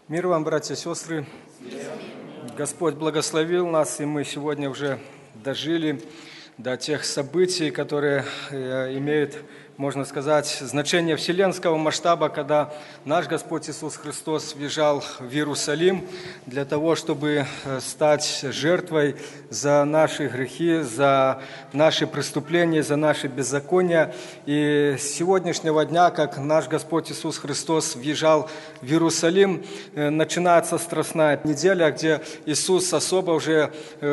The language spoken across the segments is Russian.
Мир вам, братья и сестры. Господь благословил нас, и мы сегодня уже дожили до тех событий, которые имеют, можно сказать, значение вселенского масштаба, когда наш Господь Иисус Христос въезжал в Иерусалим для того, чтобы стать жертвой за наши грехи, за наши преступления, за наши беззакония. И с сегодняшнего дня, как наш Господь Иисус Христос въезжал в Иерусалим, начинается Страстная неделя, где Иисус особо уже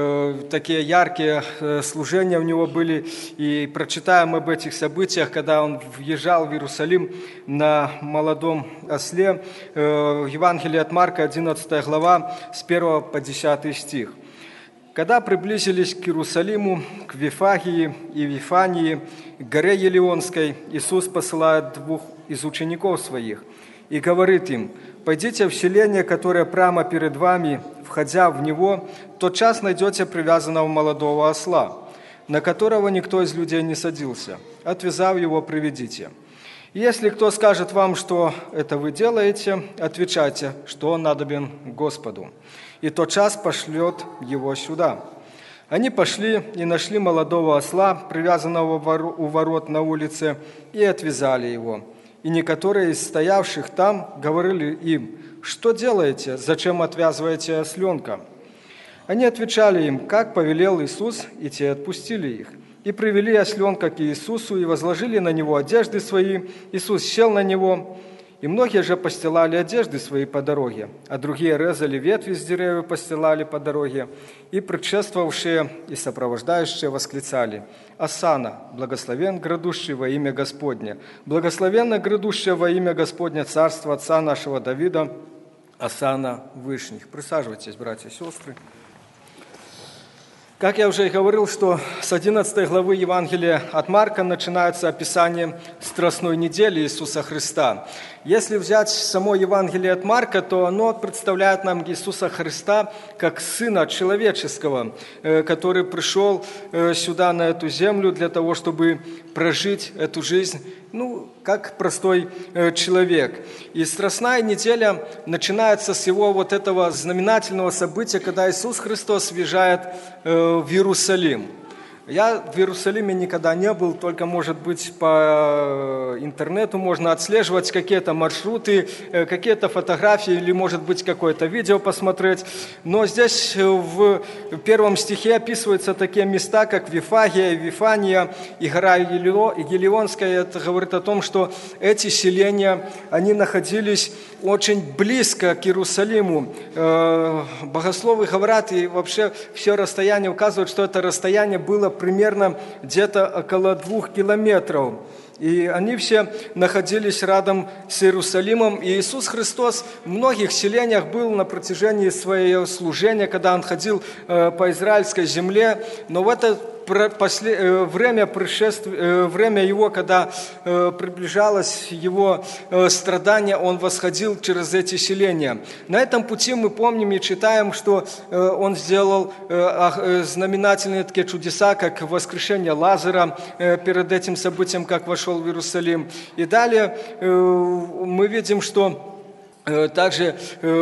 такие яркие служения у Него были. И прочитаем об этих событиях, когда Он въезжал в Иерусалим на молодом осле. Евангелие от Марка, 11 глава, с 1 по 10 стих. «Когда приблизились к Иерусалиму, к Вифагии и Вифании, к горе Елеонской, Иисус посылает 2 из учеников Своих и говорит им: «Пойдите в селение, которое прямо перед вами, входя в него, тотчас найдете привязанного молодого осла, на которого никто из людей не садился. Отвязав его, приведите. Если кто скажет вам, что это вы делаете, отвечайте, что он надобен Господу, и тотчас пошлет его сюда». Они пошли и нашли молодого осла, привязанного у ворот на улице, и отвязали его. И некоторые из стоявших там говорили им: «Что делаете? Зачем отвязываете осленка?» Они отвечали им: «Как повелел Иисус», и те отпустили их. И привели осленка к Иисусу, и возложили на него одежды свои. Иисус сел на него, и многие же постилали одежды свои по дороге, а другие резали ветви с деревьев, постилали по дороге. И предшествовавшие и сопровождающие восклицали: «Осанна, благословен грядущий во имя Господне! Благословенно грядущее во имя Господне царство отца нашего Давида, Осанна вышних». Присаживайтесь, братья и сестры. Как я уже и говорил, что с 11 главы Евангелия от Марка начинается описание Страстной недели Иисуса Христа. Если взять само Евангелие от Марка, то оно представляет нам Иисуса Христа как Сына Человеческого, который пришел сюда, на эту землю, для того, чтобы прожить эту жизнь, как простой человек. И Страстная неделя начинается с его вот этого знаменательного события, когда Иисус Христос въезжает в Иерусалим. Я в Иерусалиме никогда не был, только, может быть, по интернету можно отслеживать какие-то маршруты, какие-то фотографии или, может быть, какое-то видео посмотреть. Но здесь в 1 стихе описываются такие места, как Вифагия, Вифания и гора Елеонская. Это говорит о том, что эти селения, они находились очень близко к Иерусалиму. Богословы говорят, и вообще все расстояние указывают, что это расстояние было примерно где-то около 2 километров. И они все находились рядом с Иерусалимом. И Иисус Христос в многих селениях был на протяжении своего служения, когда Он ходил по израильской земле. Но в это время Его, когда приближалось Его страдание, Он восходил через эти селения. На этом пути мы помним и читаем, что Он сделал знаменательные такие чудеса, как воскрешение Лазаря перед этим событием, как вошел в Иерусалим. И далее мы видим, что также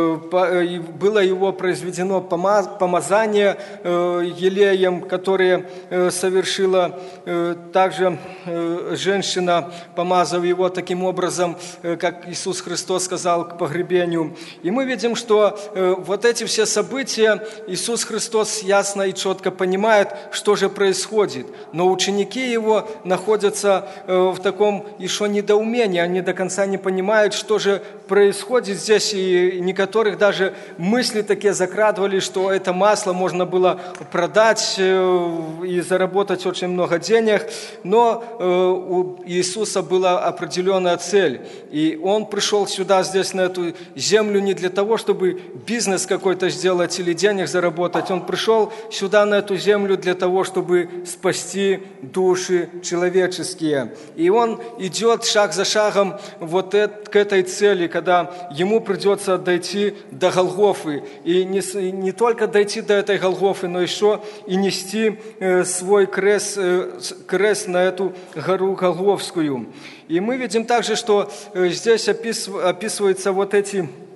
было его произведено помазание елеем, которое совершила также женщина, помазав его таким образом, как Иисус Христос сказал, к погребению. И мы видим, что вот эти все события Иисус Христос ясно и четко понимает, что же происходит. Но ученики Его находятся в таком еще недоумении, они до конца не понимают, что же происходит здесь, и некоторых даже мысли такие закрадывали, что это масло можно было продать и заработать очень много денег, но у Иисуса была определенная цель, и Он пришел сюда, здесь, на эту землю, не для того, чтобы бизнес какой-то сделать или денег заработать. Он пришел сюда, на эту землю, для того, чтобы спасти души человеческие. И Он идет шаг за шагом к этой цели, когда Ему придется дойти до Голгофы. И не только дойти до этой Голгофы, но еще и нести свой крест на эту гору Голгофскую. И мы видим также, что здесь описываются вот эти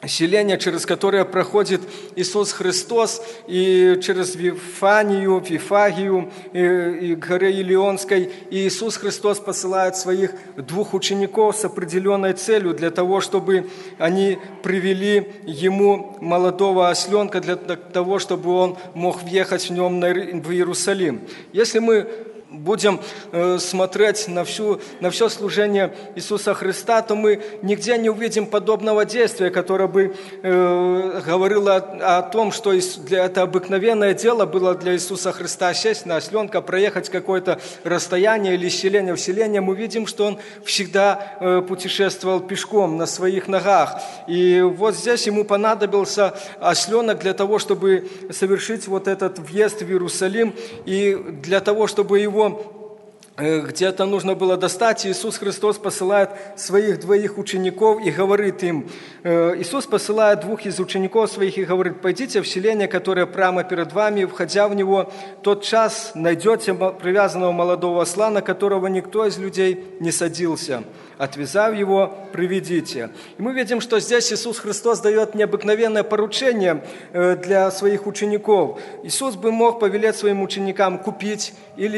селение, через которое проходит Иисус Христос, и через Вифанию, Вифагию и горы Илионской. И Иисус Христос посылает своих 2 учеников с определенной целью для того, чтобы они привели Ему молодого осленка, для того, чтобы Он мог въехать в нем в Иерусалим. Если мы будем смотреть на все служение Иисуса Христа, то мы нигде не увидим подобного действия, которое бы говорило о том, что это обыкновенное дело было для Иисуса Христа сесть на осленка, проехать какое-то расстояние или селение в селение. Мы видим, что Он всегда путешествовал пешком на своих ногах. И вот здесь Ему понадобился осленок для того, чтобы совершить вот этот въезд в Иерусалим, и для того, чтобы его где-то нужно было достать. Иисус Христос посылает своих 2 учеников и говорит им, Иисус посылает 2 из учеников своих и говорит: пойдите в селение, которое прямо перед вами, входя в него, тот час найдете привязанного молодого осла, на которого никто из людей не садился. Отвязав его, приведите. И мы видим, что здесь Иисус Христос дает необыкновенное поручение для своих учеников. Иисус бы мог повелеть своим ученикам купить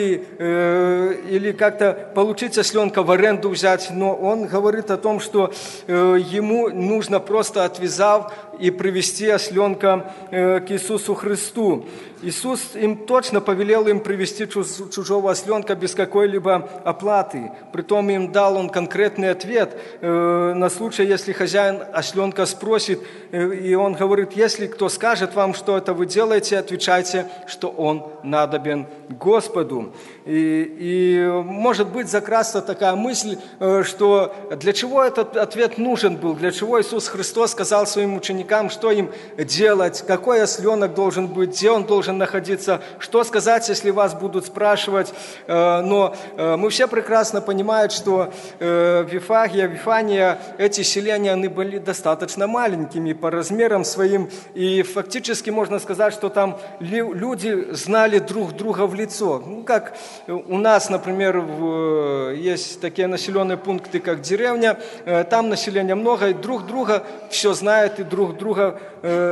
или как-то получить осленка в аренду взять, но Он говорит о том, что Ему нужно просто, отвязав, и привести осленка к Иисусу Христу. Иисус им точно повелел им привести чужого осленка без какой-либо оплаты. Притом им дал Он конкретный ответ на случай, если хозяин осленка спросит, и Он говорит: если кто скажет вам, что это вы делаете, отвечайте, что он надобен Господу. И может быть закрасна такая мысль, что для чего этот ответ нужен был, для чего Иисус Христос сказал своим ученикам, что им делать, какой осленок должен быть, где он должен находиться, что сказать, если вас будут спрашивать. Но мы все прекрасно понимаем, что Вифагия, Вифания, эти селения, они были достаточно маленькими по размерам своим, и фактически можно сказать, что там люди знали друг друга в лицо. Ну, как у нас, например, есть такие населенные пункты, как деревня, там населения много, и друг друга все знают, и друг друга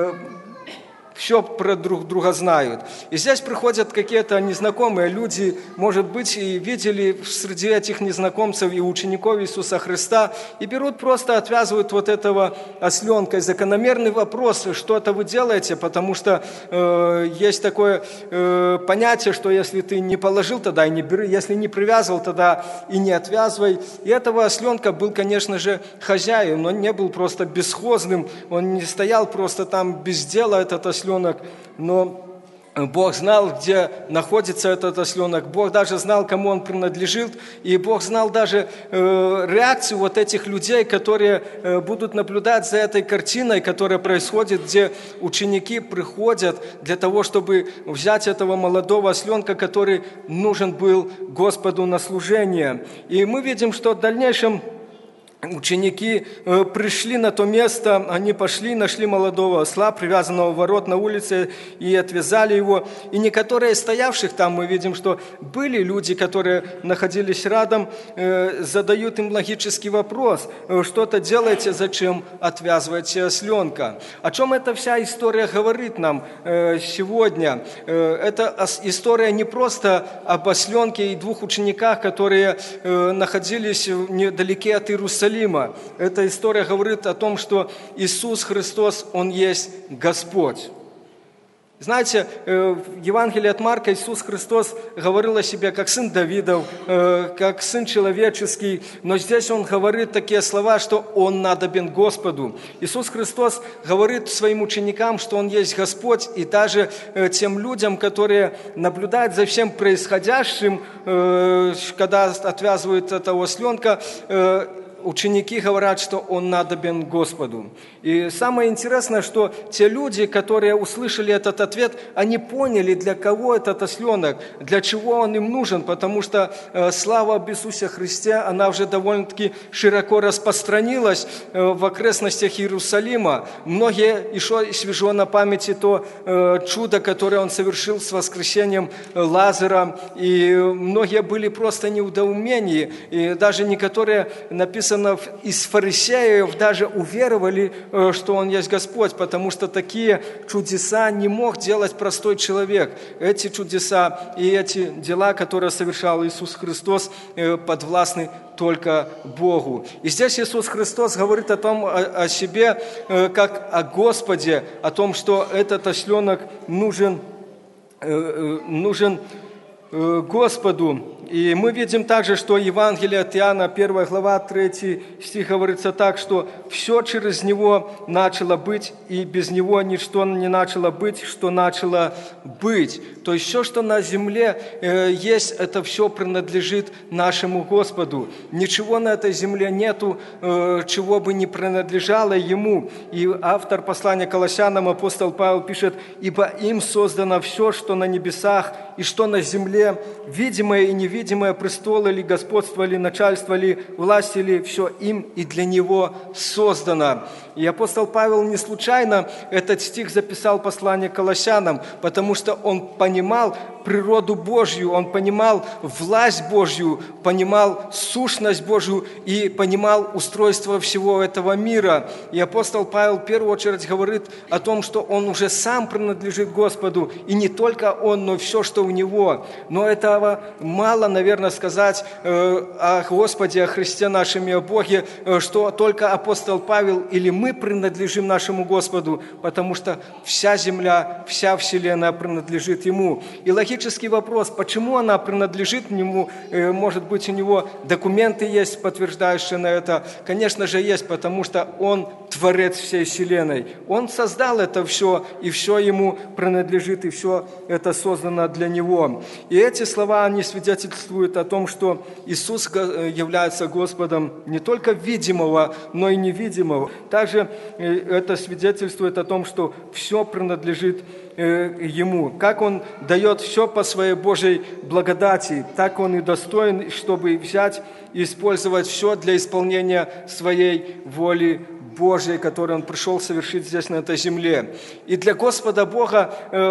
все про друг друга знают. И здесь приходят какие-то незнакомые люди, может быть, и видели среди этих незнакомцев и учеников Иисуса Христа, и берут просто, отвязывают вот этого осленка. И закономерный вопрос: что это вы делаете? Потому что есть такое понятие, что если ты не положил, тогда и не бери, если не привязывал, тогда и не отвязывай. И этого осленка был, конечно же, хозяин, он не был просто бесхозным, он не стоял просто там без дела, этот осленок, но Бог знал, где находится этот осленок, Бог даже знал, кому он принадлежит, и Бог знал даже реакцию вот этих людей, которые будут наблюдать за этой картиной, которая происходит, где ученики приходят для того, чтобы взять этого молодого осленка, который нужен был Господу на служение. И мы видим, что в дальнейшем ученики пришли на то место, они пошли, нашли молодого осла, привязанного у ворот на улице, и отвязали его. И некоторые стоявших там, мы видим, что были люди, которые находились рядом, задают им логический вопрос: что-то делаете, зачем отвязываете осленка? О чем эта вся история говорит нам сегодня? Это история не просто об осленке и 2 учениках, которые находились недалеке от Иерусалима. Эта история говорит о том, что Иисус Христос, Он есть Господь. Знаете, в Евангелии от Марка Иисус Христос говорил о себе как сын Давидов, как сын человеческий, но здесь Он говорит такие слова, что Он надобен Господу. Иисус Христос говорит своим ученикам, что Он есть Господь, и даже тем людям, которые наблюдают за всем происходящим, когда отвязывают этого осленка, ученики говорят, что он надобен Господу. И самое интересное, что те люди, которые услышали этот ответ, они поняли, для кого этот осленок, для чего он им нужен, потому что слава об Иисусе Христе, она уже довольно-таки широко распространилась в окрестностях Иерусалима. Многие еще свежо на памяти то чудо, которое он совершил с воскресением Лазаря, и многие были просто недоумении, и даже некоторые написаны написано, из фарисеев даже уверовали, что Он есть Господь, потому что такие чудеса не мог делать простой человек. Эти чудеса и эти дела, которые совершал Иисус Христос, подвластны только Богу. И здесь Иисус Христос говорит о себе, как о Господе, о том, что этот осленок нужен Господу. И мы видим также, что Евангелие от Иоанна, 1 глава, 3 стих говорится так, что все через Него начало быть, и без Него ничто не начало быть, что начало быть. То есть все, что на земле есть, это все принадлежит нашему Господу. Ничего на этой земле нету, чего бы не принадлежало Ему. И автор послания Колоссянам, апостол Павел, пишет: «Ибо им создано все, что на небесах и что на земле, видимое и невидимое, престолы ли, господство ли, начальство ли, власти ли, все им и для Него создано». И апостол Павел не случайно этот стих записал послание Колоссянам, потому что он понимал природу Божью, он понимал власть Божью, понимал сущность Божью и понимал устройство всего этого мира. И апостол Павел в первую очередь говорит о том, что он уже сам принадлежит Господу, и не только он, но все, что у него. Но этого мало, наверное, сказать о Господе, о Христе нашем и о Боге, что только апостол Павел или мы принадлежим нашему Господу, потому что вся земля, вся вселенная принадлежит Ему. И логический вопрос, почему она принадлежит Ему, может быть, у Него документы есть, подтверждающие на это? Конечно же, есть, потому что Он Творец всей вселенной. Он создал это все, и все Ему принадлежит, и все это создано для Него. И эти слова, они свидетельствуют о том, что Иисус является Господом не только видимого, но и невидимого. Также это свидетельствует о том, что все принадлежит Ему. Как Он дает все по Своей Божьей благодати, так Он и достоин, чтобы взять и использовать все для исполнения Своей воли Божьей, которую Он пришел совершить здесь, на этой земле. И для Господа Бога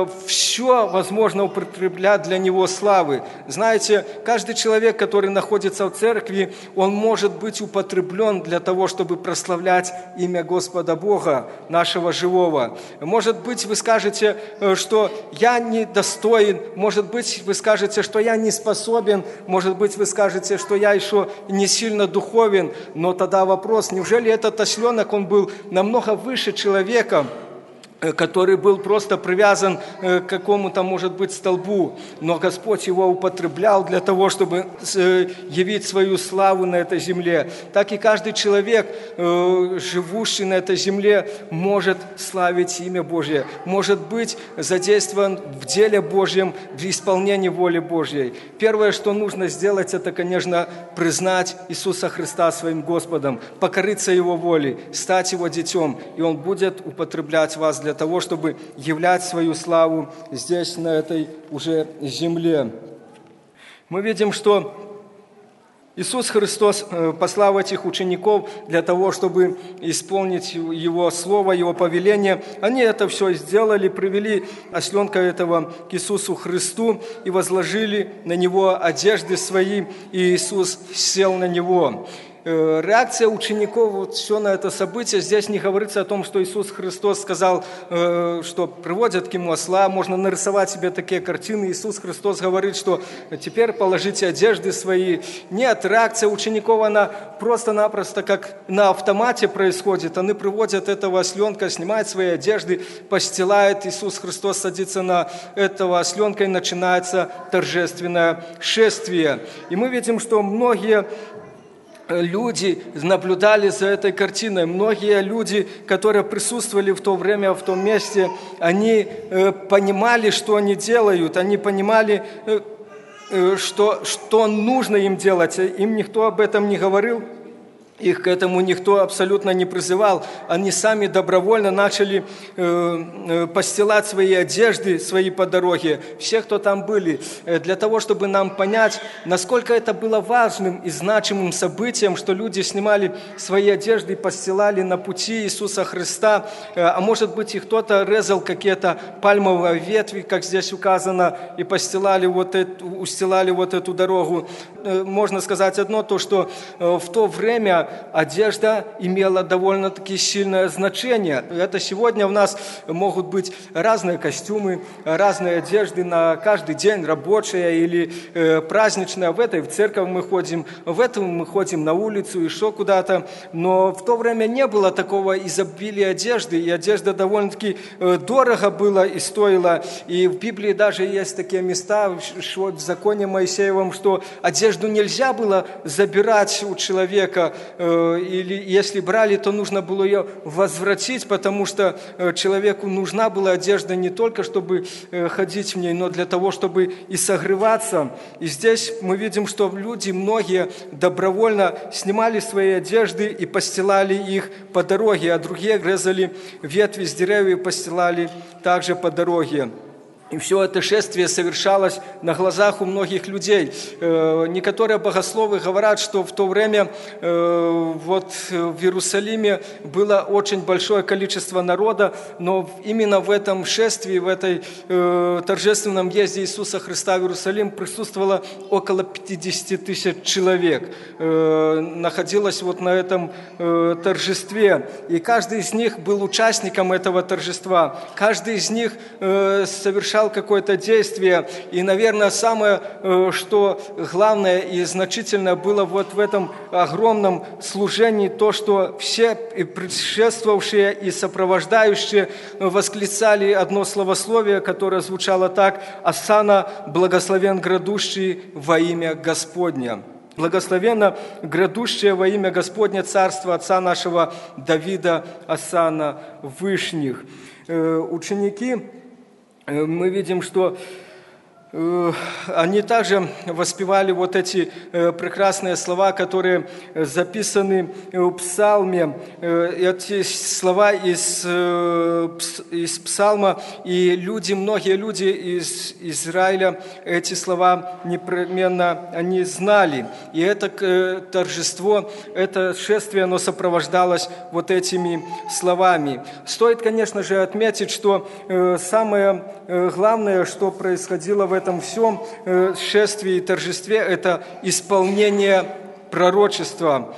все возможно употреблять для Него славы. Знаете, каждый человек, который находится в церкви, он может быть употреблен для того, чтобы прославлять имя Господа Бога, нашего живого. Может быть, вы скажете, что я недостоин, может быть, вы скажете, что я не способен, может быть, вы скажете, что я еще не сильно духовен, но тогда вопрос, неужели этот осленок, он был намного выше человека, который был просто привязан к какому-то, может быть, столбу, но Господь его употреблял для того, чтобы явить свою славу на этой земле. Так и каждый человек, живущий на этой земле, может славить имя Божье, может быть задействован в деле Божьем, в исполнении воли Божьей. Первое, что нужно сделать, это, конечно, признать Иисуса Христа своим Господом, покориться Его воле, стать Его детем, и Он будет употреблять вас для того, чтобы являть свою славу здесь, на этой уже земле. Мы видим, что Иисус Христос послал этих учеников для того, чтобы исполнить Его слово, Его повеление. Они это все сделали, привели осленка этого к Иисусу Христу и возложили на Него одежды свои, и Иисус сел на Него. Реакция учеников, вот все на это событие, здесь не говорится о том, что Иисус Христос сказал, что приводят к Нему осла, можно нарисовать себе такие картины. Иисус Христос говорит, что теперь положите одежды свои. Нет, реакция учеников, она просто-напросто как на автомате происходит. Они приводят этого осленка, снимают свои одежды, постилают. Иисус Христос садится на этого осленка, и начинается торжественное шествие. И мы видим, что многие люди наблюдали за этой картиной. Многие люди, которые присутствовали в то время, в том месте, они понимали, что они делают, они понимали, что нужно им делать. Им никто об этом не говорил. Их к этому никто абсолютно не призывал. Они сами добровольно начали постилать свои одежды, свои по дороге. Все, кто там были, для того, чтобы нам понять, насколько это было важным и значимым событием, что люди снимали свои одежды и постилали на пути Иисуса Христа. А может быть, и кто-то резал какие-то пальмовые ветви, как здесь указано, и устилали вот эту дорогу. Можно сказать одно, то, что в то время время одежда имела довольно-таки сильное значение. Это сегодня у нас могут быть разные костюмы, разные одежды на каждый день, рабочая или праздничная. В этой в церковь мы ходим, в этом мы ходим на улицу, еще куда-то. Но в то время не было такого изобилия одежды, и одежда довольно-таки дорого была и стоила. И в Библии даже есть такие места в законе Моисеевом, что одежду нельзя было забирать у человека, или если брали, то нужно было ее возвратить, потому что человеку нужна была одежда не только, чтобы ходить в ней, но для того, чтобы и согреваться. И здесь мы видим, что люди, многие добровольно снимали свои одежды и постилали их по дороге, а другие резали ветви с деревьев и постилали также по дороге. И все это шествие совершалось на глазах у многих людей. Некоторые богословы говорят, что в то время вот в Иерусалиме было очень большое количество народа, но именно в этом шествии, в этой торжественном въезде Иисуса Христа в Иерусалим присутствовало около 50 тысяч человек. Находилось вот на этом торжестве. И каждый из них был участником этого торжества. Каждый из них совершал какое-то действие. И, наверное, самое, что главное и значительное было вот в этом огромном служении, то, что все предшествовавшие и сопровождающие восклицали одно словословие, которое звучало так: «Осанна, благословен грядущий во имя Господня». Благословенно грядущее во имя Господня царство отца нашего Давида, осанна вышних. Ученики, мы видим, что они также воспевали вот эти прекрасные слова, которые записаны в Псалме. Эти слова из Псалма, и многие люди из Израиля эти слова непременно они знали. И это торжество, это шествие, оно сопровождалось вот этими словами. Стоит, конечно же, отметить, что самое главное, что происходило в этом всем шествии и торжестве, это исполнение пророчества,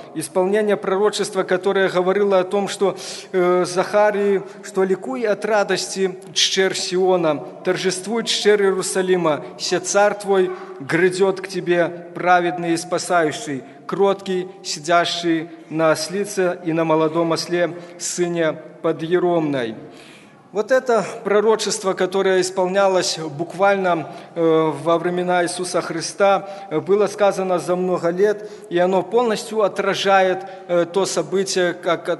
которое говорило о том, что Захарии, что ликуй от радости, чер Сиона, торжествуй, чер Иерусалима, се царь твой грядет к тебе, праведный и спасающий, кроткий, сидящий на ослице и на молодом осле, сыне подъеромной». Вот это пророчество, которое исполнялось буквально во времена Иисуса Христа, было сказано за много лет, и оно полностью отражает то событие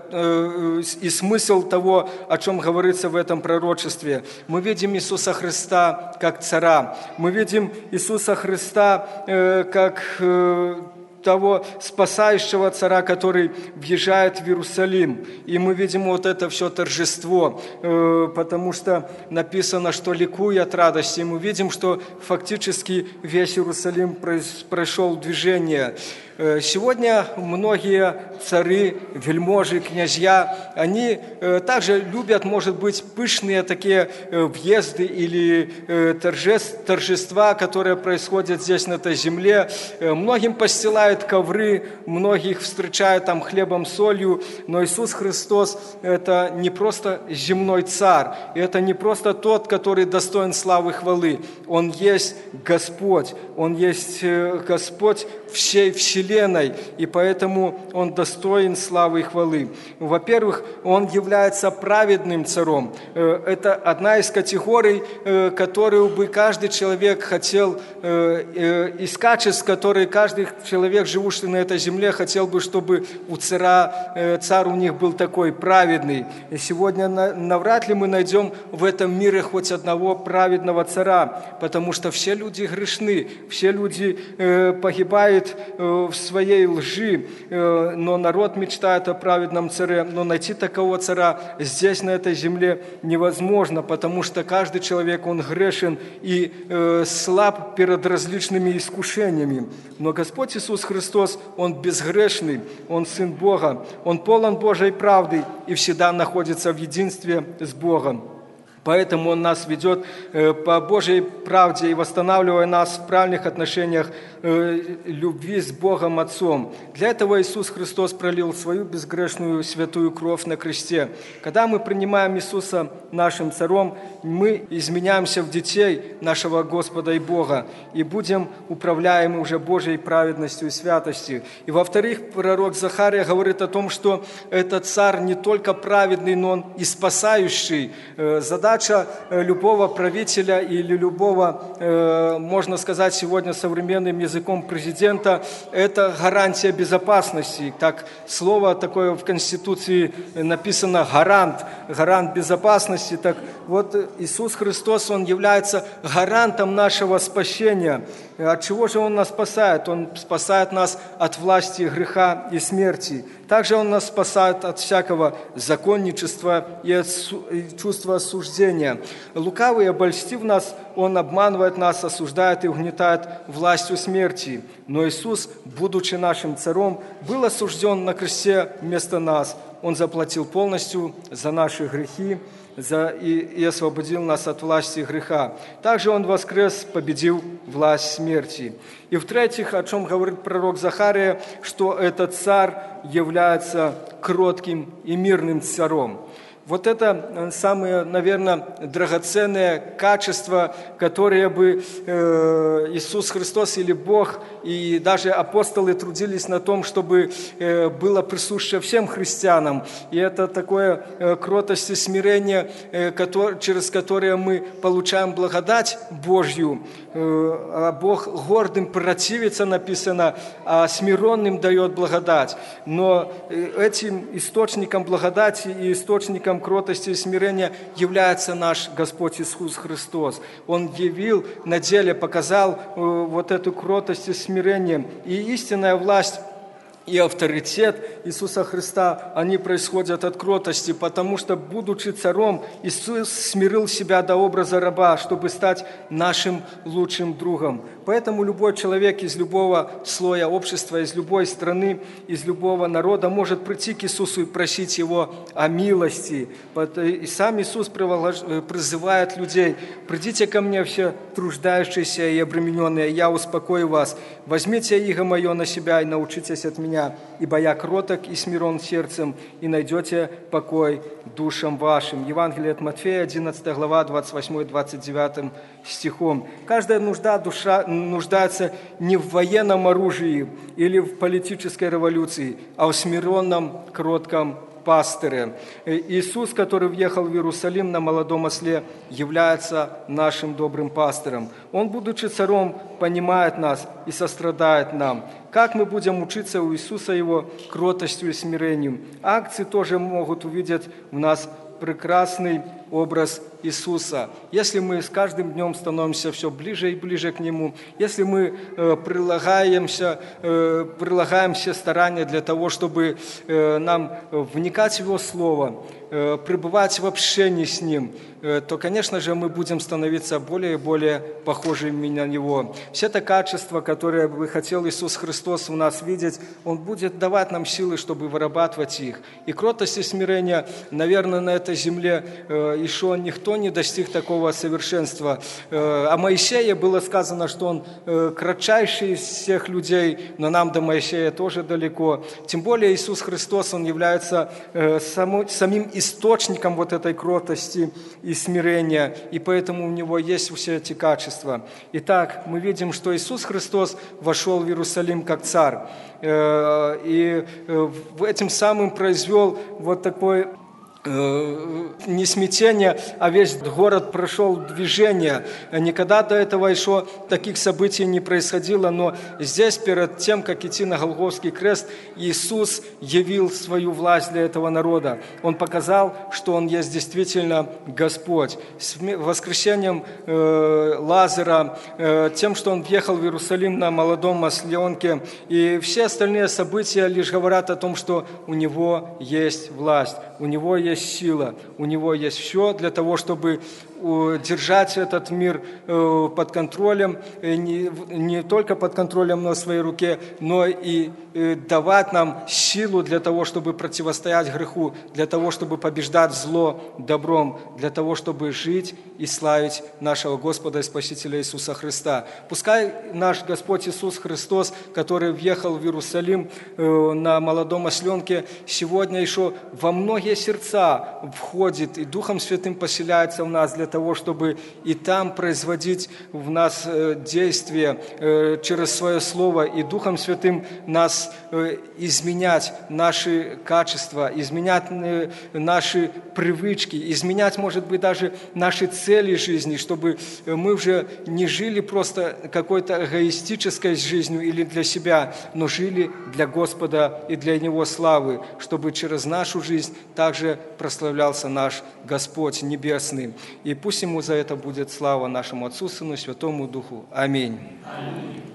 и смысл того, о чем говорится в этом пророчестве. Мы видим Иисуса Христа как царя, мы видим Иисуса Христа как того спасающего царя, который въезжает в Иерусалим. И мы видим вот это все торжество, потому что написано, что ликуй от радости. И мы видим, что фактически весь Иерусалим прошел движение. Сегодня многие цари, вельможи, князья, они также любят, может быть, пышные такие въезды или торжества, которые происходят здесь, на этой земле. Многим постилают ковры, многих встречают там хлебом, солью, но Иисус Христос – это не просто земной царь, это не просто тот, который достоин славы и хвалы. Он есть Господь, Он есть Господь всей вселенной, и поэтому Он достоин славы и хвалы. Во-первых, Он является праведным царем. Это одна из категорий, которую бы каждый человек хотел, из качеств, которые каждый человек, живущий на этой земле, хотел бы, чтобы у царь у них был такой праведный. И сегодня навряд ли мы найдем в этом мире хоть одного праведного царя, потому что все люди грешны, все люди погибают в своей лжи, но народ мечтает о праведном царе, но найти такого царя здесь, на этой земле, невозможно, потому что каждый человек, он грешен и слаб перед различными искушениями. Но Господь Иисус Христос, Он безгрешный, Он Сын Бога, Он полон Божьей правды и всегда находится в единстве с Богом. Поэтому Он нас ведет по Божьей правде и восстанавливая нас в правильных отношениях любви с Богом Отцом. Для этого Иисус Христос пролил свою безгрешную святую кровь на кресте. Когда мы принимаем Иисуса нашим Царем, мы изменяемся в детей нашего Господа и Бога и будем управляемы уже Божьей праведностью и святостью. И во-вторых, пророк Захария говорит о том, что этот Царь не только праведный, но Он и спасающий. Задача любого правителя или любого, можно сказать сегодня современным языком президента, это гарантия безопасности. Так, слово такое в Конституции написано гарант безопасности. Так вот, Иисус Христос, Он является гарантом нашего спасения. От чего же Он нас спасает? Он спасает нас от власти греха и смерти. Также Он нас спасает от всякого законничества и от чувства осуждения. Лукавый, обольстив нас, он обманывает нас, осуждает и угнетает властью смерти. Но Иисус, будучи нашим Царем, был осужден на кресте вместо нас. Он заплатил полностью за наши грехи и освободил нас от власти греха. Также Он воскрес, победил власть смерти. И в-третьих, о чем говорит пророк Захария, что этот Царь является кротким и мирным Царем. Вот это самые, наверное, драгоценные качества, которые бы Иисус Христос или Бог и даже апостолы трудились на том, чтобы было присуще всем христианам. И это такое кротость и смирение, через которое мы получаем благодать Божью. А Бог гордым противится, написано, а смиренным дает благодать. Но этим источником благодати и источником кротости и смирения является наш Господь Иисус Христос. Он явил, на деле показал вот эту кротость и смирение. И истинная власть и авторитет Иисуса Христа, они происходят от кротости, потому что, будучи Царем, Иисус смирил себя до образа раба, чтобы стать нашим лучшим другом. Поэтому любой человек из любого слоя общества, из любой страны, из любого народа может прийти к Иисусу и просить Его о милости. И сам Иисус призывает людей: «Придите ко мне все труждающиеся и обремененные, я успокою вас. Возьмите иго мое на себя и научитесь от меня, ибо я кроток и смирен сердцем, и найдете покой душам вашим». Евангелие от Матфея, 11 глава, 28-29 стихом. Каждая душа нуждается не в военном оружии или в политической революции, а в смиренном, кротком пастыре. Иисус, который въехал в Иерусалим на молодом осле, является нашим добрым пастырем. Он, будучи Царем, понимает нас и сострадает нам. Как мы будем учиться у Иисуса Его кротостью и смирением? Акции тоже могут увидеть в нас прекрасный образ Иисуса. Если мы с каждым днем становимся все ближе и ближе к Нему, если мы прилагаем все старания для того, чтобы нам вникать в Его Слово, пребывать в общении с Ним, то, конечно же, мы будем становиться более и более похожими на Него. Все это качества, которые бы хотел Иисус Христос в нас видеть, Он будет давать нам силы, чтобы вырабатывать их. И кротость и смирение, наверное, на этой земле еще никто не достиг такого совершенства. О Моисее было сказано, что он кратчайший из всех людей, но нам до Моисея тоже далеко. Тем более Иисус Христос, Он является самим источником вот этой кротости и смирения, и поэтому у Него есть все эти качества. Итак, мы видим, что Иисус Христос вошел в Иерусалим как Царь, и этим самым произвел вот такой не смятение, а весь город прошел движение. Никогда до этого еще таких событий не происходило, но здесь, перед тем, как идти на Голгофский крест, Иисус явил свою власть для этого народа. Он показал, что Он есть действительно Господь. С воскресением Лазаря, тем, что Он въехал в Иерусалим на молодом осленке, и все остальные события лишь говорят о том, что у Него есть власть, у Него есть есть сила, у Него есть все для того, чтобы держать этот мир под контролем, не только под контролем на своей руке, но и давать нам силу для того, чтобы противостоять греху, для того, чтобы побеждать зло добром, для того, чтобы жить и славить нашего Господа и Спасителя Иисуса Христа. Пускай наш Господь Иисус Христос, который въехал в Иерусалим на молодом осленке, сегодня еще во многие сердца входит и Духом Святым поселяется в нас для того, чтобы и там производить в нас действие через свое Слово, и Духом Святым нас изменять наши качества, изменять наши привычки, изменять, может быть, даже наши цели жизни, чтобы мы уже не жили просто какой-то эгоистической жизнью или для себя, но жили для Господа и для Него славы, чтобы через нашу жизнь также прославлялся наш Господь Небесный. И пусть Ему за это будет слава нашему Отцу, Сыну, Святому Духу. Аминь. Аминь.